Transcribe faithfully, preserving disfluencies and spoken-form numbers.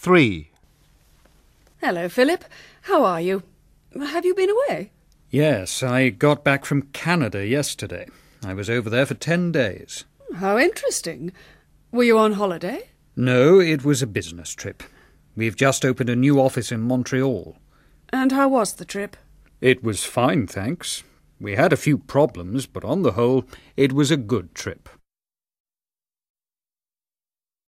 three. Hello, Philip. How are you? Have you been away? Yes, I got back from Canada yesterday. I was over there for ten days. How interesting. Were you on holiday? No, it was a business trip. We've just opened a new office in Montreal. And how was the trip? It was fine, thanks. We had a few problems, but on the whole, it was a good trip.